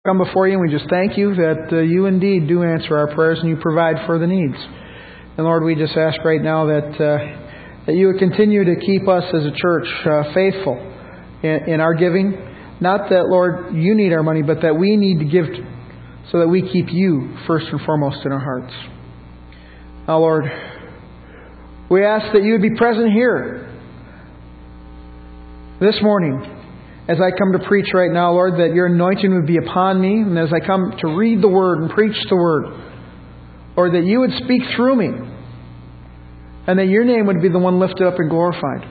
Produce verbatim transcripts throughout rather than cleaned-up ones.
Come before you and we just thank you that uh, you indeed do answer our prayers and you provide for the needs. And Lord, we just ask right now that uh, that you would continue to keep us as a church uh, faithful in, in our giving. Not that, Lord, you need our money, but that we need to give so that we keep you first and foremost in our hearts. Now, Lord, we ask that you would be present here this morning. As I come to preach right now, Lord, that your anointing would be upon me. And as I come to read the Word and preach the Word, Lord, that you would speak through me. And that your name would be the one lifted up and glorified.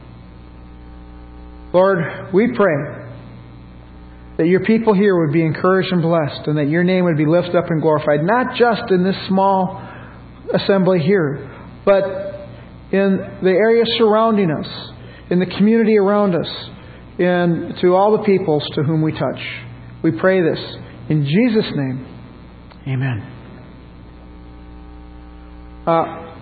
Lord, we pray that your people here would be encouraged and blessed. And that your name would be lifted up and glorified. Not just in this small assembly here, but in the area surrounding us. In the community around us. And to all the peoples to whom we touch. We pray this in Jesus' name. Amen. Uh,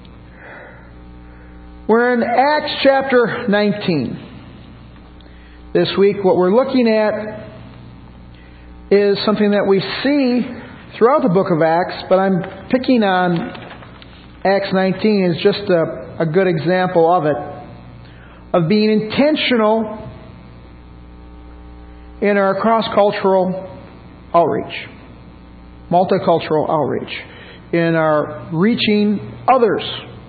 we're in Acts chapter nineteen. This week, what we're looking at is something that we see throughout the book of Acts, but I'm picking on Acts nineteen as just a, a good example of it. Of being intentional in our cross-cultural outreach, multicultural outreach, in our reaching others.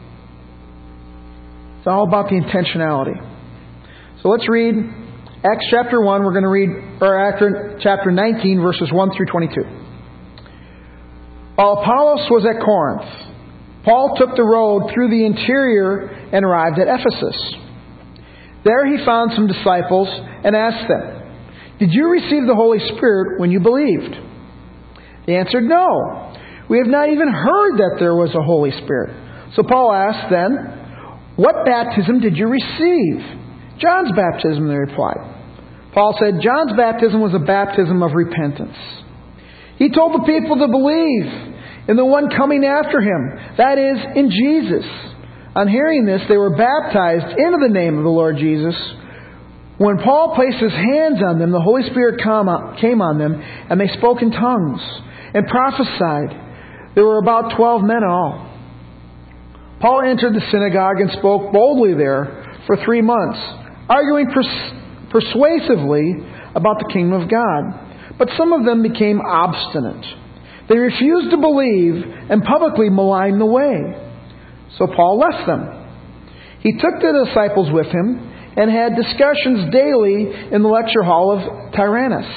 It's all about the intentionality. So let's read Acts chapter one. We're going to read or after chapter nineteen, verses one through twenty-two. While Apollos was at Corinth, Paul took the road through the interior and arrived at Ephesus. There he found some disciples and asked them, "Did you receive the Holy Spirit when you believed?" They answered, "No. We have not even heard that there was a Holy Spirit." So Paul asked then, "What baptism did you receive?" "John's baptism," they replied. Paul said, "John's baptism was a baptism of repentance. He told the people to believe in the one coming after him, that is, in Jesus." On hearing this, they were baptized into the name of the Lord Jesus. When Paul placed his hands on them, the Holy Spirit came on them, and they spoke in tongues and prophesied. There were about twelve men in all. Paul entered the synagogue and spoke boldly there for three months, arguing pers- persuasively about the kingdom of God. But some of them became obstinate. They refused to believe and publicly maligned the way. So Paul left them. He took the disciples with him and had discussions daily in the lecture hall of Tyrannus.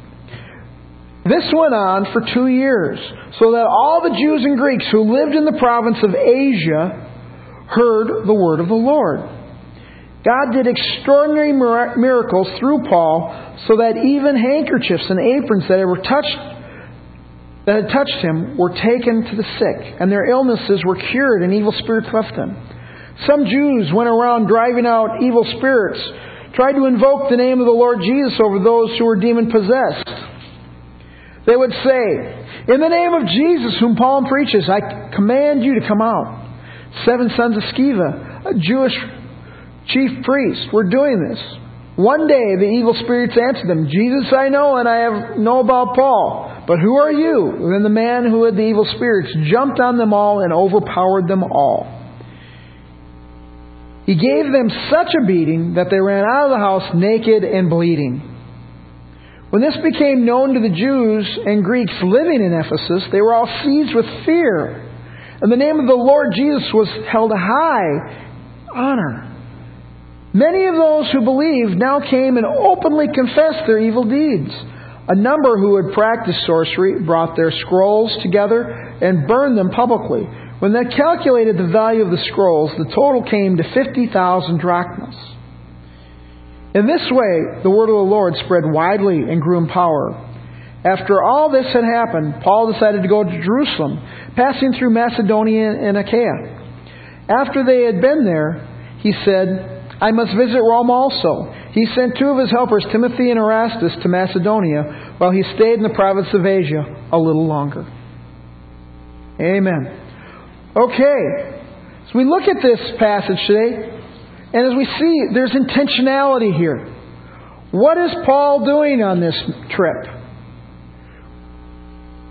This went on for two years, so that all the Jews and Greeks who lived in the province of Asia heard the word of the Lord. God did extraordinary miracles through Paul, so that even handkerchiefs and aprons that were touched that had touched him were taken to the sick, and their illnesses were cured and evil spirits left them. Some Jews went around driving out evil spirits, tried to invoke the name of the Lord Jesus over those who were demon-possessed. They would say, "In the name of Jesus, whom Paul preaches, I command you to come out." Seven sons of Sceva, a Jewish chief priest, were doing this. One day the evil spirits answered them, "Jesus I know, and I have know about Paul. But who are you?" Then the man who had the evil spirits jumped on them all and overpowered them all. He gave them such a beating that they ran out of the house naked and bleeding. When this became known to the Jews and Greeks living in Ephesus, they were all seized with fear. And the name of the Lord Jesus was held high honor. Many of those who believed now came and openly confessed their evil deeds. A number who had practiced sorcery brought their scrolls together and burned them publicly. When they calculated the value of the scrolls, the total came to fifty thousand drachmas. In this way, the word of the Lord spread widely and grew in power. After all this had happened, Paul decided to go to Jerusalem, passing through Macedonia and Achaia. After they had been there, he said, "I must visit Rome also." He sent two of his helpers, Timothy and Erastus, to Macedonia, while he stayed in the province of Asia a little longer. Amen. Okay, so we look at this passage today, and as we see, there's intentionality here. What is Paul doing on this trip?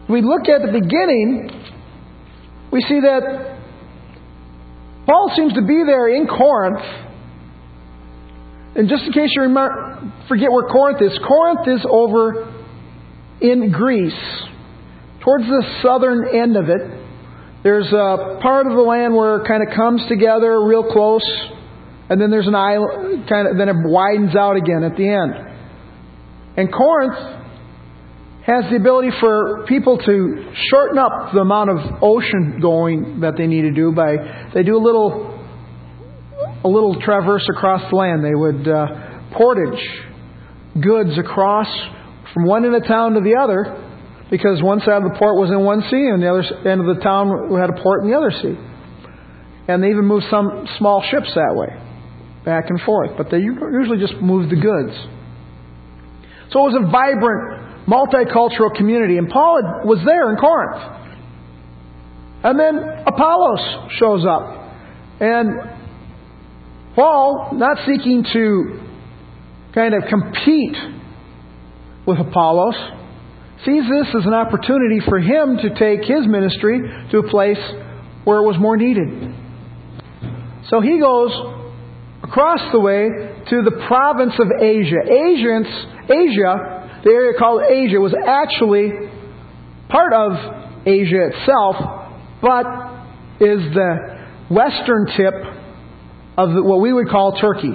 we look at the beginning, we see that Paul seems to be there in Corinth. And just in case you remember, forget where Corinth is, Corinth is over in Greece. Towards the southern end of it, there's a part of the land where it kind of comes together real close, and then there's an island, kind of, then it widens out again at the end. And Corinth has the ability for people to shorten up the amount of ocean going that they need to do by they do a little a little traverse across the land. They would uh, portage goods across from one end of town to the other, because one side of the port was in one sea and the other end of the town had a port in the other sea. And they even moved some small ships that way, back and forth. But they usually just moved the goods. So it was a vibrant, multicultural community. And Paul was there in Corinth. And then Apollos shows up. And Paul, not seeking to kind of compete with Apollos, sees this as an opportunity for him to take his ministry to a place where it was more needed. So he goes across the way to the province of Asia. Asians, Asia, the area called Asia, was actually part of Asia itself, but is the western tip of the, what we would call Turkey.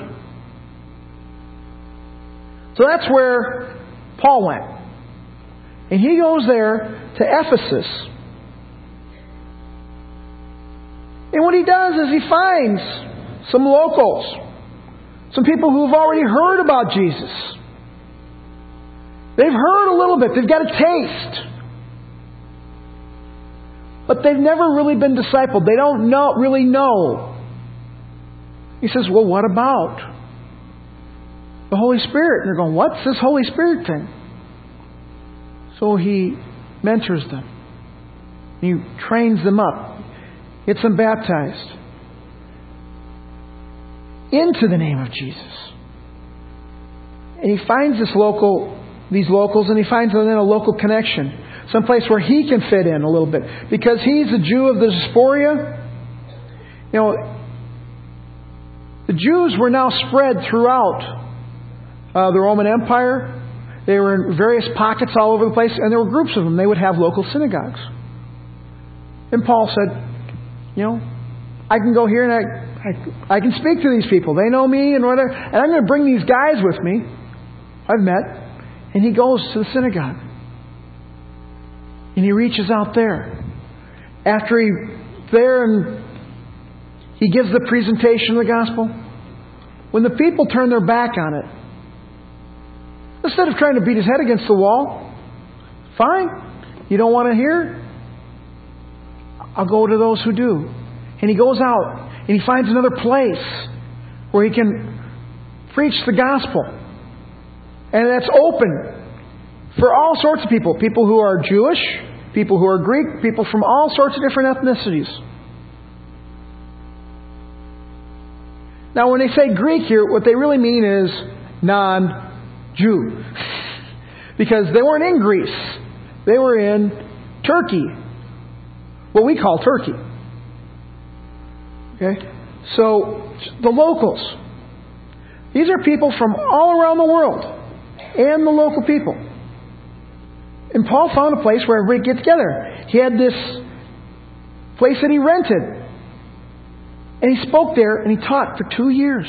So that's where Paul went. And he goes there to Ephesus. And what he does is he finds some locals, some people who've already heard about Jesus. They've heard a little bit. They've got a taste. But they've never really been discipled. They don't know, really know. He says, well, what about the Holy Spirit? And they're going, what's this Holy Spirit thing? So he mentors them. He trains them up. Gets them baptized into the name of Jesus. And he finds this local, these locals, and he finds then a local connection. Someplace where he can fit in a little bit. Because he's a Jew of the diaspora. You know, the Jews were now spread throughout uh, the Roman Empire. They were in various pockets all over the place, and there were groups of them. They would have local synagogues. And Paul said, you know, I can go here and I, I, I can speak to these people. They know me and whatever. And I'm going to bring these guys with me I've met. And he goes to the synagogue. And he reaches out there. After he there and he gives the presentation of the gospel, when the people turn their back on it, instead of trying to beat his head against the wall, fine, you don't want to hear? I'll go to those who do. And he goes out and he finds another place where he can preach the gospel. And that's open for all sorts of people. People who are Jewish, people who are Greek, people from all sorts of different ethnicities. Now when they say Greek here, what they really mean is non-Jew. Because they weren't in Greece. They were in Turkey. What we call Turkey. Okay? So, the locals. These are people from all around the world. And the local people. And Paul found a place where everybody could get together. He had this place that he rented. And he spoke there and he taught for two years.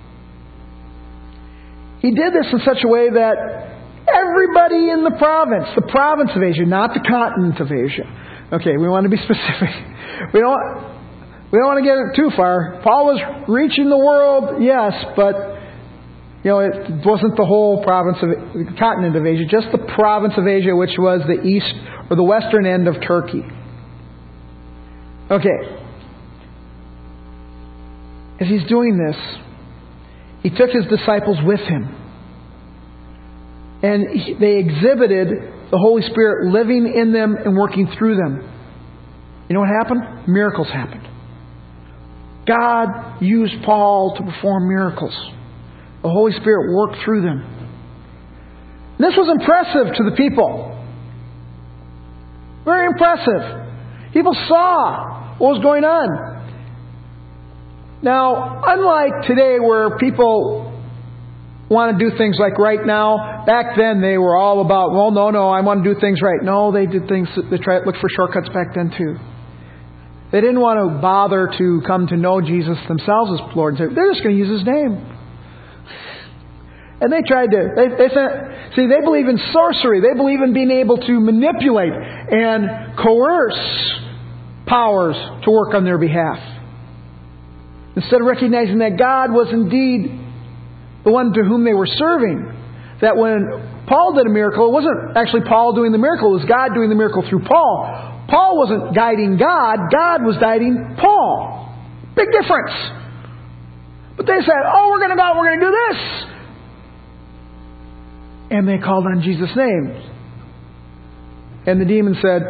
He did this in such a way that everybody in the province, the province of Asia, not the continent of Asia. Okay, we want to be specific. We don't, we don't want to get it too far. Paul was reaching the world, yes, but you know, it wasn't the whole province of the continent of Asia, just the province of Asia, which was the east or the western end of Turkey. Okay. As he's doing this, he took his disciples with him. And he, they exhibited the Holy Spirit living in them and working through them. You know what happened? Miracles happened. God used Paul to perform miracles. The Holy Spirit worked through them. This was impressive to the people. Very impressive. People saw what was going on. Now, unlike today where people want to do things like right now, back then they were all about, well, no, no, I want to do things right. No, they did things, they tried to look for shortcuts back then too. They didn't want to bother to come to know Jesus themselves as Lord and Savior. They're just going to use His name. And they tried to, they, they said, see, they believe in sorcery. They believe in being able to manipulate and coerce powers to work on their behalf. Instead of recognizing that God was indeed the one to whom they were serving. That when Paul did a miracle, it wasn't actually Paul doing the miracle. It was God doing the miracle through Paul. Paul wasn't guiding God. God was guiding Paul. Big difference. But they said, oh, we're going to go out, we're going to do this. And they called on Jesus' name. And the demon said,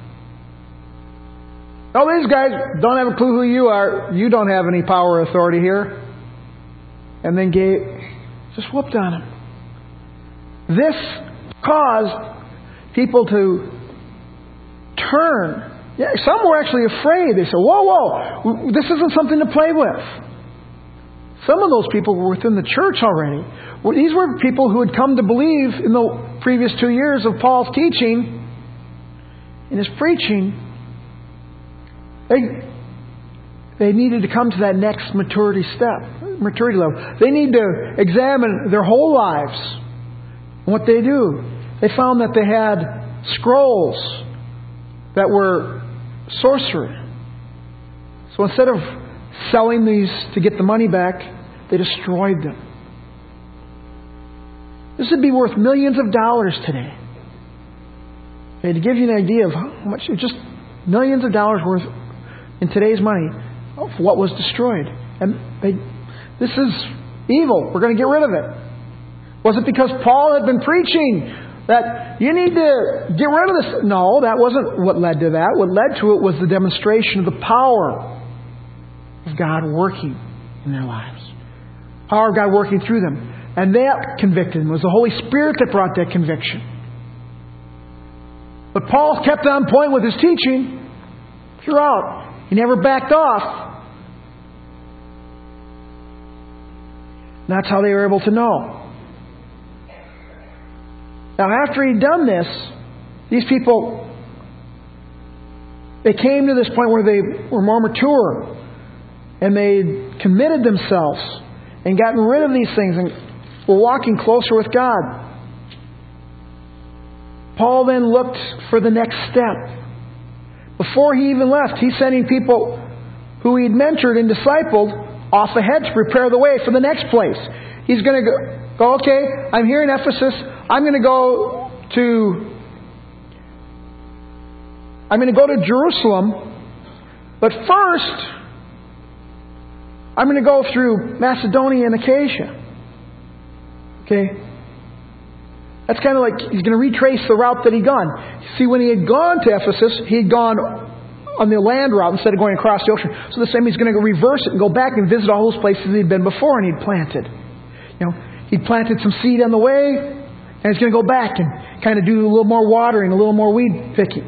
oh, these guys don't have a clue who you are. You don't have any power or authority here. And then gave, just whooped on him. This caused people to turn. Yeah, some were actually afraid. They said, whoa, whoa, this isn't something to play with. Some of those people were within the church already. These were people who had come to believe in the previous two years of Paul's teaching, in his preaching. They, they needed to come to that next maturity step, maturity level. They need to examine their whole lives. What they do. They found that they had scrolls that were sorcery. So instead of selling these to get the money back, they destroyed them. This would be worth millions of dollars today. Okay, to give you an idea of how much, just millions of dollars worth in today's money of what was destroyed. And they, this is evil. We're going to get rid of it. Was it because Paul had been preaching that you need to get rid of this? No, that wasn't what led to that. What led to it was the demonstration of the power of God working in their lives. Power of God working through them. And that convicted them. It was the Holy Spirit that brought that conviction. But Paul kept on point with his teaching throughout. He never backed off. And that's how they were able to know. Now, after he'd done this, these people, they came to this point where they were more mature. And they committed themselves and gotten rid of these things and were walking closer with God. Paul then looked for the next step. Before he even left, he's sending people who he'd mentored and discipled off ahead to prepare the way for the next place. He's going to go, go okay, I'm here in Ephesus. I'm going to go to I'm going to go to Jerusalem. But first, I'm going to go through Macedonia and Achaia. Okay? That's kind of like he's going to retrace the route that he'd gone. See, when he had gone to Ephesus, he had gone on the land route instead of going across the ocean. So the same, he's going to reverse it and go back and visit all those places he'd been before and he'd planted. You know, he'd planted some seed on the way, and he's going to go back and kind of do a little more watering, a little more weed picking.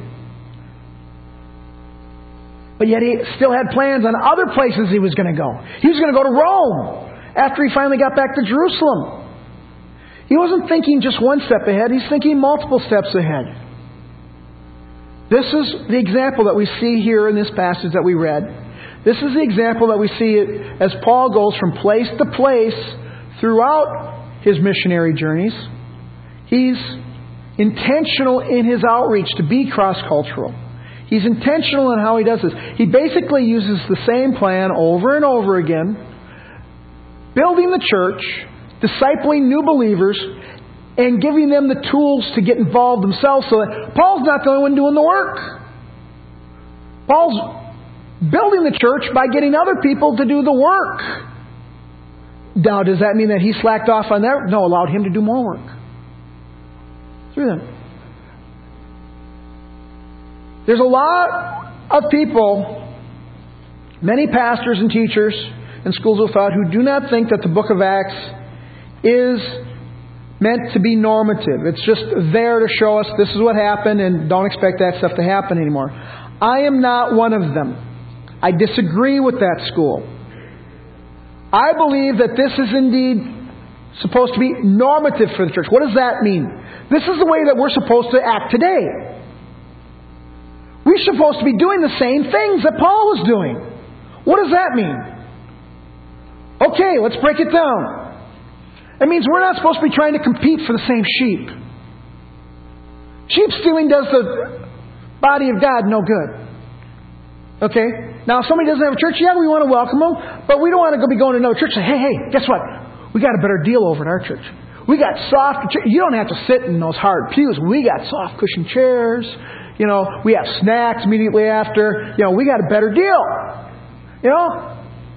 But yet he still had plans on other places he was going to go. He was going to go to Rome after he finally got back to Jerusalem. He wasn't thinking just one step ahead. He's thinking multiple steps ahead. This is the example that we see here in this passage that we read. This is the example that we see as Paul goes from place to place throughout his missionary journeys. He's intentional in his outreach to be cross-cultural. He's intentional in how he does this. He basically uses the same plan over and over again, building the church, discipling new believers, and giving them the tools to get involved themselves so that Paul's not the only one doing the work. Paul's building the church by getting other people to do the work. Now, does that mean that he slacked off on that? No, allowed him to do more work through them. There's a lot of people, many pastors and teachers and schools of thought, who do not think that the book of Acts is meant to be normative. It's just there to show us this is what happened and don't expect that stuff to happen anymore. I am not one of them. I disagree with that school. I believe that this is indeed supposed to be normative for the church. What does that mean? This is the way that we're supposed to act today. We're supposed to be doing the same things that Paul was doing. What does that mean? Okay, let's break it down. It means we're not supposed to be trying to compete for the same sheep. Sheep stealing does the body of God no good. Okay? Now, if somebody doesn't have a church, yeah, we want to welcome them, but we don't want to go be going to another church and say, hey, hey, guess what? We got a better deal over at our church. We got soft, you don't have to sit in those hard pews. We got soft cushion chairs. You know, we have snacks immediately after. You know, we got a better deal. You know?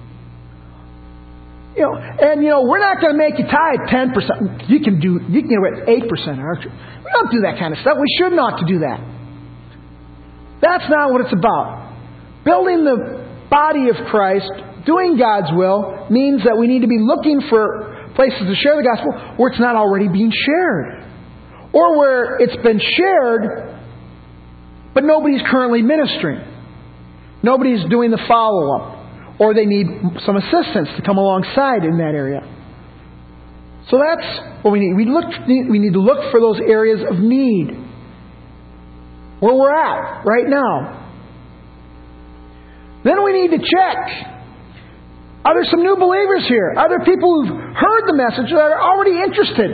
You know, and you know, we're not going to make you tithe ten percent. You can do, you can get away with eight percent at our church. We don't do that kind of stuff. We should not to do that. That's not what it's about. Building the body of Christ, doing God's will, means that we need to be looking for places to share the gospel where it's not already being shared. Or where it's been shared, but nobody's currently ministering. Nobody's doing the follow-up. Or they need some assistance to come alongside in that area. So that's what we need. We look. We need to look for those areas of need. Where we're at right now. Then we need to check. Are there some new believers here? Are there people who've heard the message that are already interested?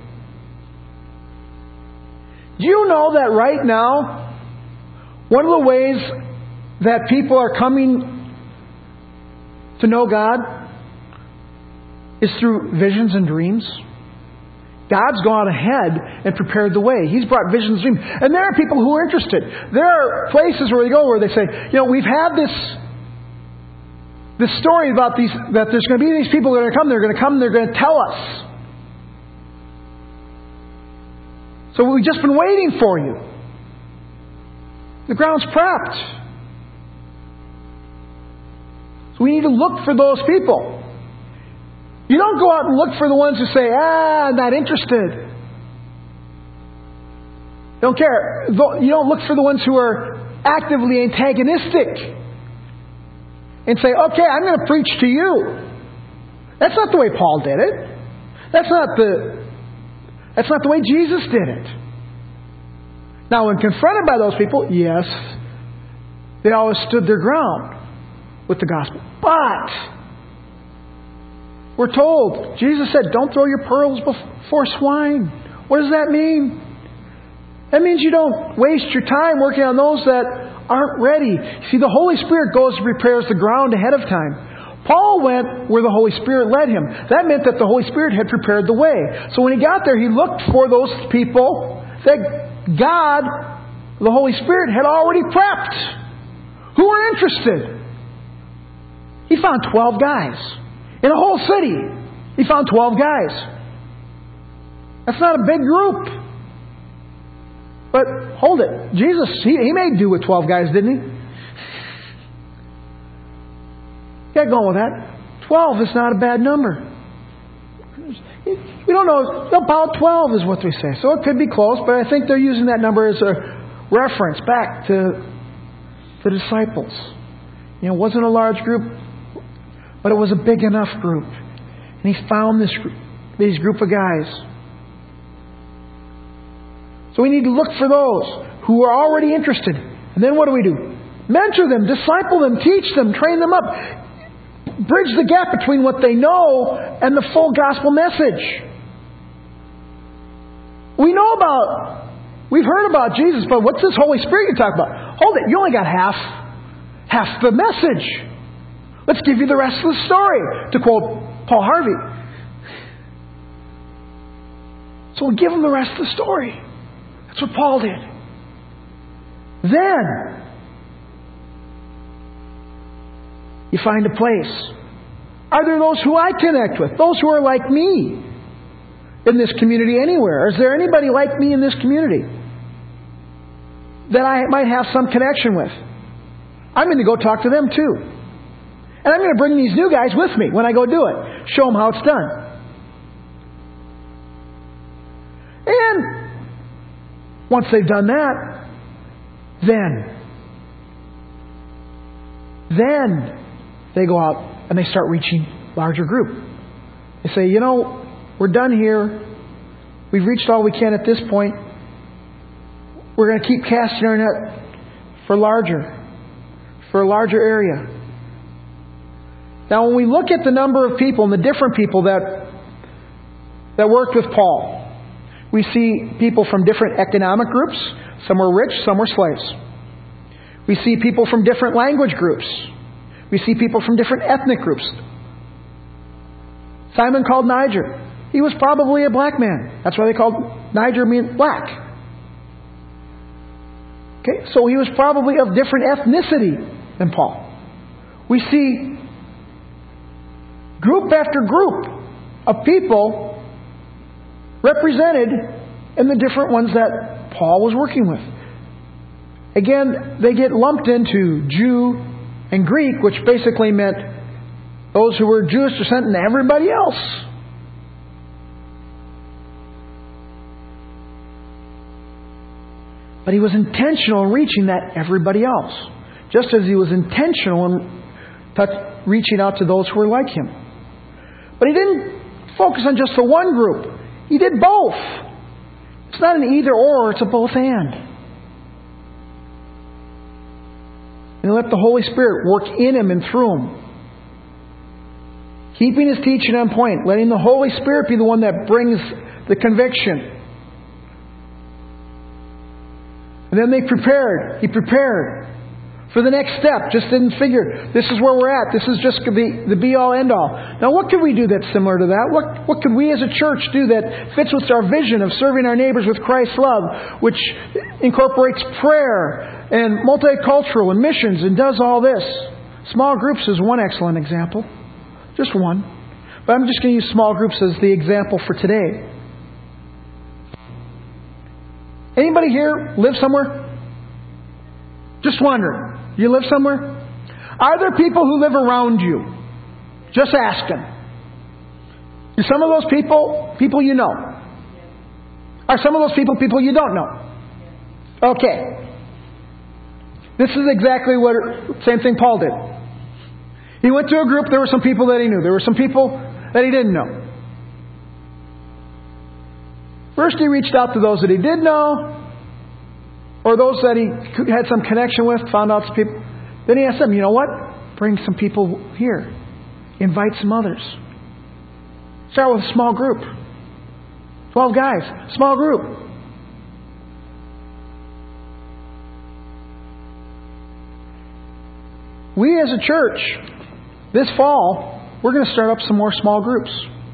Do you know that right now, one of the ways that people are coming to know God is through visions and dreams? God's gone ahead and prepared the way. He's brought visions and dreams. And there are people who are interested. There are places where they go where they say, you know, we've had this this story about these, that there's going to be these people that are going to come, they're going to come, and they're going to tell us. So we've just been waiting for you. The ground's prepped. So we need to look for those people. You don't go out and look for the ones who say, ah, I'm not interested. Don't care. You don't look for the ones who are actively antagonistic and say, okay, I'm going to preach to you. That's not the way Paul did it. That's not the, that's not the way Jesus did it. Now, when confronted by those people, yes, they always stood their ground with the gospel. But we're told, Jesus said, don't throw your pearls before swine. What does that mean? That means you don't waste your time working on those that aren't ready. See, the Holy Spirit goes and prepares the ground ahead of time. Paul went where the Holy Spirit led him. That meant that the Holy Spirit had prepared the way. So when he got there, he looked for those people that God, the Holy Spirit, had already prepped, who were interested. He found twelve guys. In a whole city, he found twelve guys. That's not a big group. But hold it. Jesus, he, he made do with twelve guys, didn't he? Get going with that. twelve is not a bad number. We don't know. About twelve is what they say. So it could be close, but I think they're using that number as a reference back to the disciples. You know, it wasn't a large group, but it was a big enough group. And he found this group, these group of guys. So we need to look for those who are already interested. And then what do we do? Mentor them, disciple them, teach them, train them up. Bridge the gap between what they know and the full gospel message. We know about, we've heard about Jesus, but what's this Holy Spirit you talk about? Hold it, you only got half, half the message. Let's give you the rest of the story, to quote Paul Harvey. So we'll give them the rest of the story. That's what Paul did. Then, you find a place. Are there those who I connect with? Those who are like me in this community anywhere? Is there anybody like me in this community that I might have some connection with? I'm going to go talk to them too. And I'm going to bring these new guys with me when I go do it. Show them how it's done. Once they've done that, then, then they go out and they start reaching larger group. They say, you know, we're done here. We've reached all we can at this point. We're going to keep casting our net for larger, for a larger area. Now, when we look at the number of people and the different people that that worked with Paul, we see people from different economic groups. Some were rich, some were slaves. We see people from different language groups. We see people from different ethnic groups. Simon called Niger. He was probably a black man. That's why they called Niger mean black. Okay, so he was probably of different ethnicity than Paul. We see group after group of people represented in the different ones that Paul was working with. Again, they get lumped into Jew and Greek, which basically meant those who were Jewish descent and everybody else. But he was intentional in reaching that everybody else. Just as he was intentional in touch, reaching out to those who were like him. But he didn't focus on just the one group. He did both. It's not an either or, it's a both and. And let the Holy Spirit work in him and through him. Keeping his teaching on point. Letting the Holy Spirit be the one that brings the conviction. And then they prepared. He prepared for the next step. Just didn't figure, this is where we're at. This is just the, the be-all, end-all. Now, what could we do that's similar to that? What, what could we as a church do that fits with our vision of serving our neighbors with Christ's love, which incorporates prayer and multicultural and missions and does all this? Small groups is one excellent example. Just one. But I'm just going to use small groups as the example for today. Anybody here live somewhere? Just wondering. You live somewhere? Are there people who live around you? Just asking. Are some of those people people you know? Are some of those people people you don't know? Okay. This is exactly what, same thing Paul did. He went to a group, there were some people that he knew. There were some people that he didn't know. First he reached out to those that he did know, or those that he had some connection with, found out some people. Then he asked them, you know what? Bring some people here. Invite some others. Start with a small group. Twelve guys. Small group. We as a church, this fall, we're going to start up some more small groups.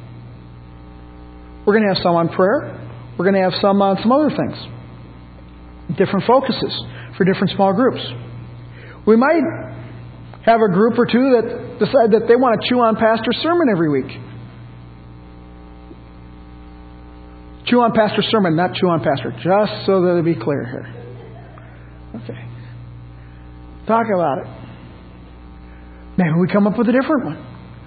We're going to have some on prayer. We're going to have some on some other things. Different focuses for different small groups. We might have a group or two that decide that they want to chew on Pastor's sermon every week. Chew on Pastor's sermon, not chew on Pastor. Just so that it'll be clear here. Okay. Talk about it. Maybe we come up with a different one.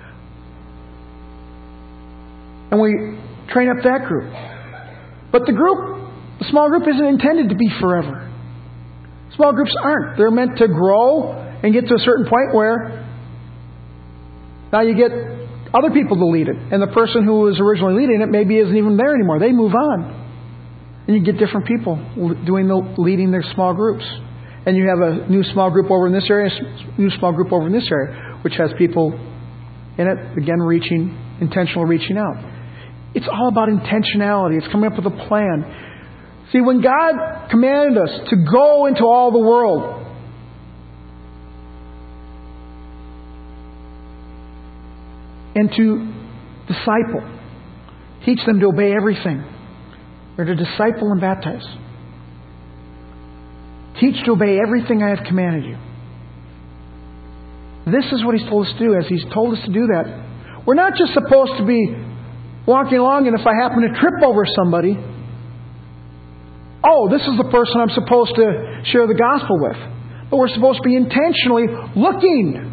And we train up that group. But the group, the small group isn't intended to be forever. Small groups aren't. They're meant to grow and get to a certain point where now you get other people to lead it. And the person who was originally leading it maybe isn't even there anymore. They move on. And you get different people doing the leading their small groups. And you have a new small group over in this area, a new small group over in this area, which has people in it, again, reaching, intentional reaching out. It's all about intentionality. It's coming up with a plan. See, when God commanded us to go into all the world, and to disciple, teach them to obey everything, or to disciple and baptize. Teach to obey everything I have commanded you. This is what He's told us to do. As He's told us to do that, we're not just supposed to be walking along and if I happen to trip over somebody, oh, this is the person I'm supposed to share the gospel with. But we're supposed to be intentionally looking.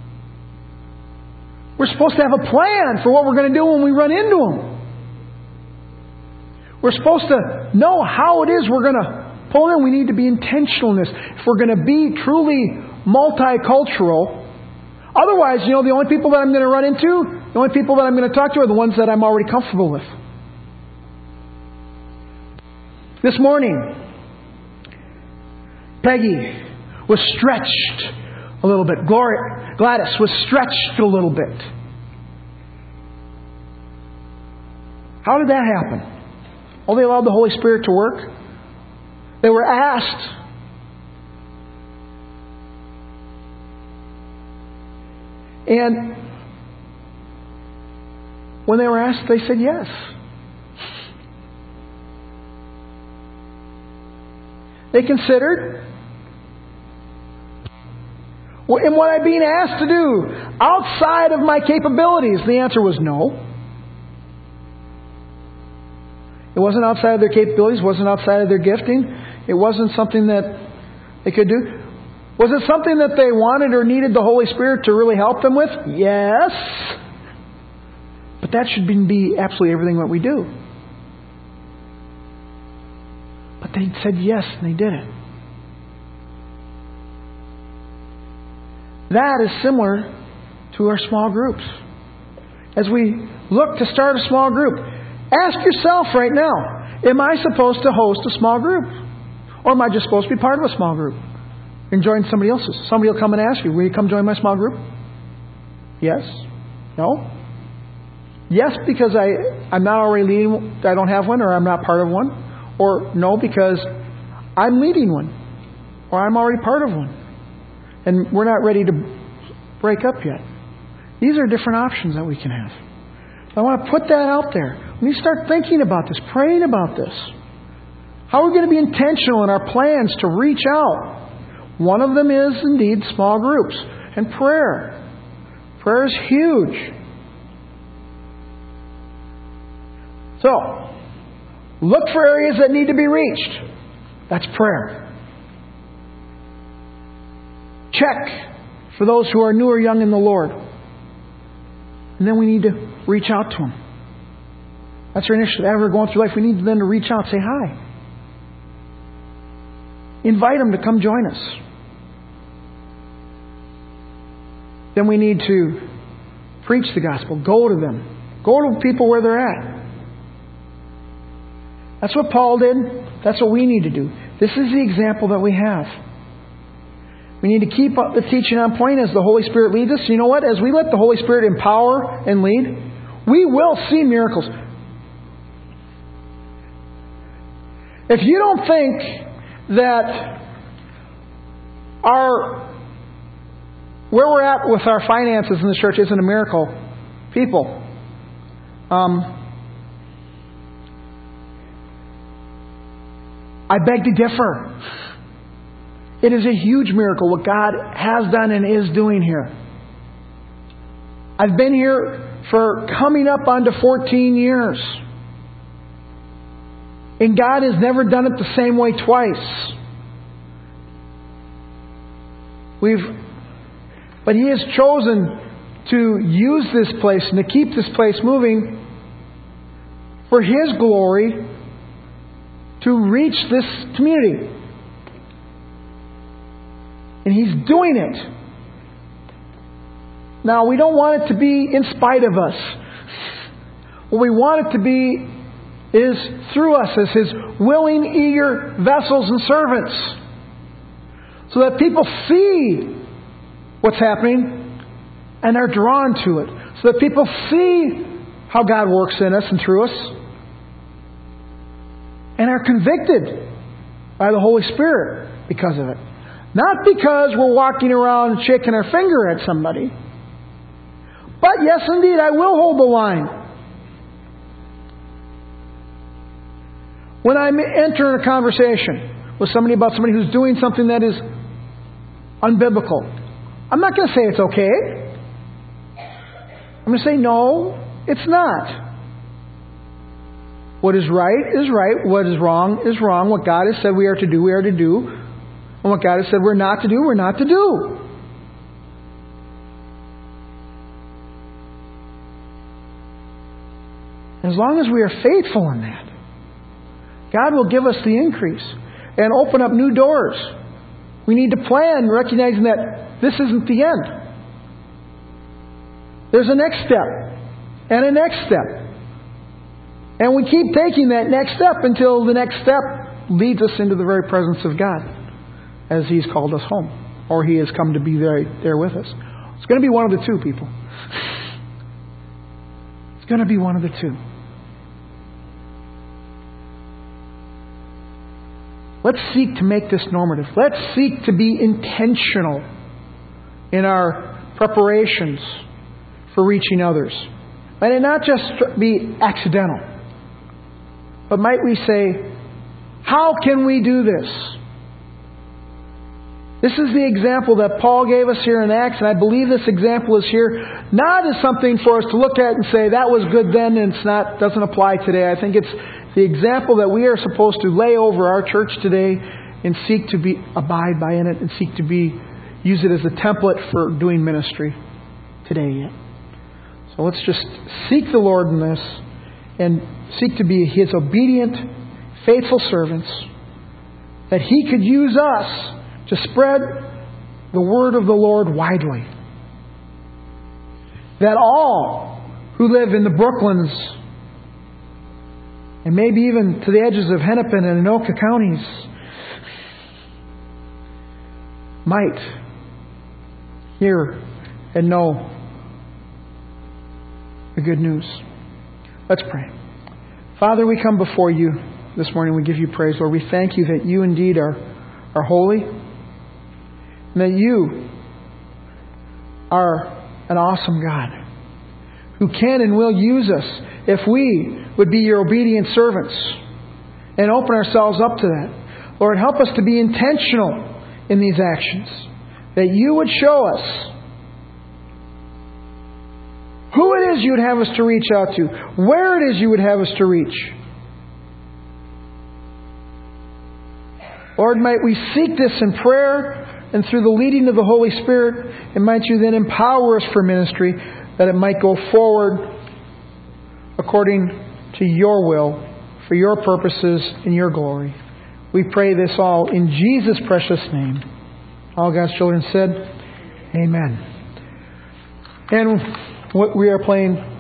We're supposed to have a plan for what we're going to do when we run into them. We're supposed to know how it is we're going to pulled in. We need to be intentional in this. If we're going to be truly multicultural, otherwise, you know, the only people that I'm going to run into, the only people that I'm going to talk to are the ones that I'm already comfortable with. This morning, Peggy was stretched a little bit. Gloria, Gladys was stretched a little bit. How did that happen? Oh, they allowed the Holy Spirit to work. They were asked. And when they were asked, they said yes. They considered. And what I'm being asked to do outside of my capabilities? The answer was no. It wasn't outside of their capabilities. It wasn't outside of their gifting. It wasn't something that they could do. Was it something that they wanted or needed the Holy Spirit to really help them with? Yes. But that should be absolutely everything that we do. But they said yes, and they did it. That is similar to our small groups. As we look to start a small group, ask yourself right now, am I supposed to host a small group? Or am I just supposed to be part of a small group and join somebody else's? Somebody will come and ask you, will you come join my small group? Yes? No? Yes, because I, I'm not already leading, I don't have one, or I'm not part of one. Or no, because I'm leading one. Or I'm already part of one. And we're not ready to break up yet. These are different options that we can have. I want to put that out there. We need to start thinking about this, praying about this. How are we going to be intentional in our plans to reach out? One of them is indeed small groups and prayer. Prayer is huge. So, look for areas that need to be reached. That's prayer. Check for those who are new or young in the Lord. And then we need to reach out to them. That's our initiative. As we're going through life, we need then to reach out, say hi. Invite them to come join us. Then we need to preach the gospel. Go to them. Go to people where they're at. That's what Paul did. That's what we need to do. This is the example that we have. We need to keep up the teaching on point as the Holy Spirit leads us. You know what? As we let the Holy Spirit empower and lead, we will see miracles. If you don't think that our where we're at with our finances in the church isn't a miracle, people, um, I beg to differ. It is a huge miracle what God has done and is doing here. I've been here for coming up onto fourteen years. And God has never done it the same way twice. We've, but He has chosen to use this place and to keep this place moving for His glory to reach this community. And He's doing it. Now, we don't want it to be in spite of us. What we want it to be is through us as His willing, eager vessels and servants. So that people see what's happening and are drawn to it. So that people see how God works in us and through us. And are convicted by the Holy Spirit because of it. Not because we're walking around shaking our finger at somebody. But yes, indeed, I will hold the line. When I enter a conversation with somebody about somebody who's doing something that is unbiblical, I'm not going to say it's okay. I'm going to say, no, it's not. What is right is right. What is wrong is wrong. What God has said we are to do, we are to do. And what God has said we're not to do, we're not to do. As long as we are faithful in that, God will give us the increase. and open up new doors. We need to plan, recognizing that this isn't the end. There's a next step, and a next step. And we keep taking that next step until the next step leads us into the very presence of God, as He's called us home, or He has come to be there, there with us. It's going to be one of the two, people. It's going to be one of the two. Let's seek to make this normative. Let's seek to be intentional in our preparations for reaching others. Might it not just be accidental, but might we say, how can we do this? This is the example that Paul gave us here in Acts, and I believe this example is here not as something for us to look at and say, that was good then and it's not, doesn't apply today. I think it's the example that we are supposed to lay over our church today and seek to be abide by in it and seek to be use it as a template for doing ministry today yet. So let's just seek the Lord in this and seek to be His obedient, faithful servants, that He could use us to spread the word of the Lord widely. That all who live in the Brooklands and maybe even to the edges of Hennepin and Anoka counties might hear and know the good news. Let's pray. Father, we come before You this morning. We give You praise, Lord. We thank You that You indeed are, are holy, and that You are an awesome God who can and will use us if we would be Your obedient servants and open ourselves up to that. Lord, help us to be intentional in these actions, that You would show us who it is You would have us to reach out to, where it is You would have us to reach. Lord, might we seek this in prayer and through the leading of the Holy Spirit, and might You then empower us for ministry, that it might go forward according to Your will, for Your purposes and Your glory. We pray this all in Jesus' precious name. All God's children said, Amen. And what we are playing